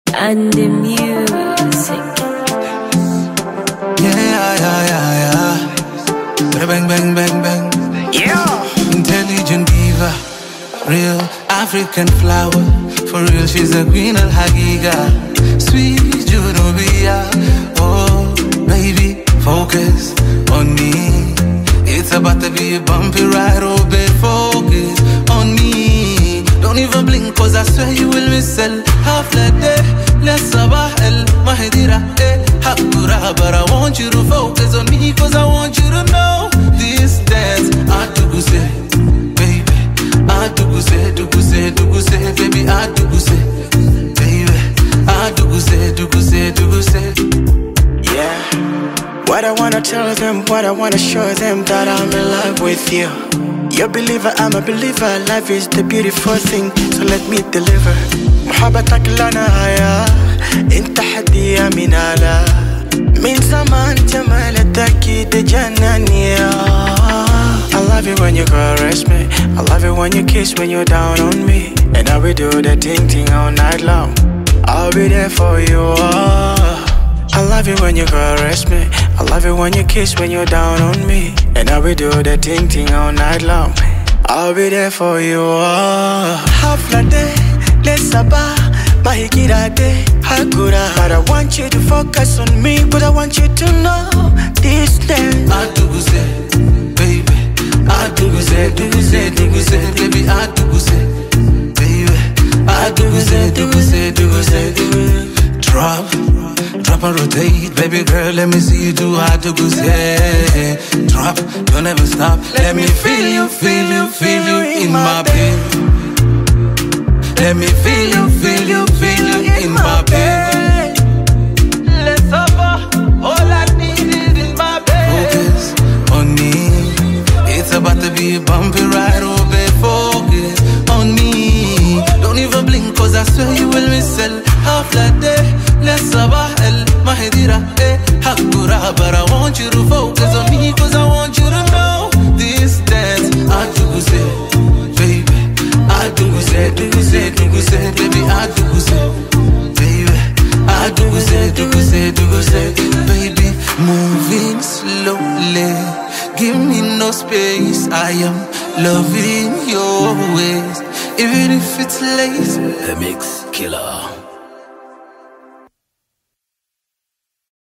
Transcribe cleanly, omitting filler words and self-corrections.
and the music. Yeah. Bang, bang, bang, bang. Yeah. Intelligent diva, real African flower. For real, she's a queen al Hagiga. Sweet Junubia. Oh, baby, focus on me. It's about to be a bumpy ride, oh babe, focus on me. Don't even blink, cause I swear you will miss it. Half the day, let's sabah el mahedira, hakura. But I want you to focus on me, cause I want you to know this dance. I do say, baby, I do say, baby, I do say, baby, I do say. Yeah. What I wanna tell them, what I wanna show them, that I'm in love with you. You're a believer, I'm a believer. Life is the beautiful thing, so let me deliver. محبتك لنا هيا انت حدي من على من زمان جمالتك تجنني. I love it when you caress me, I love it when you kiss, when you're down on me. And I will do the ting all night long. I'll be there for you. I love it when you caress me, I love it when you kiss, when you're down on me. And I will do the ting all night long. I'll be there for you. Half la day, let's sabah, mahigirate, hakura. But I want you to focus on me, but I want you to know this dance. I do say, baby, I do say, baby, I do say, baby, I do say. Drop and rotate, baby girl, let me see you do how to go say. Drop, don't ever stop. Let me feel you in my bed. Let me feel you in my bed. Let's suffer, all I need is in my bed. Focus on me, it's about to be a bumpy ride, oh babe, focus on me. Don't even blink, cause I swear you will miss it. Half that day, let's sabah el mahedira, hakura. But I want you to focus on me, cause I want you to know this dance. I do say, baby, I do say, baby, I do say, baby, I do say, baby, moving slowly, give me no space. I am loving your ways, even if it's late. The Mix Killer.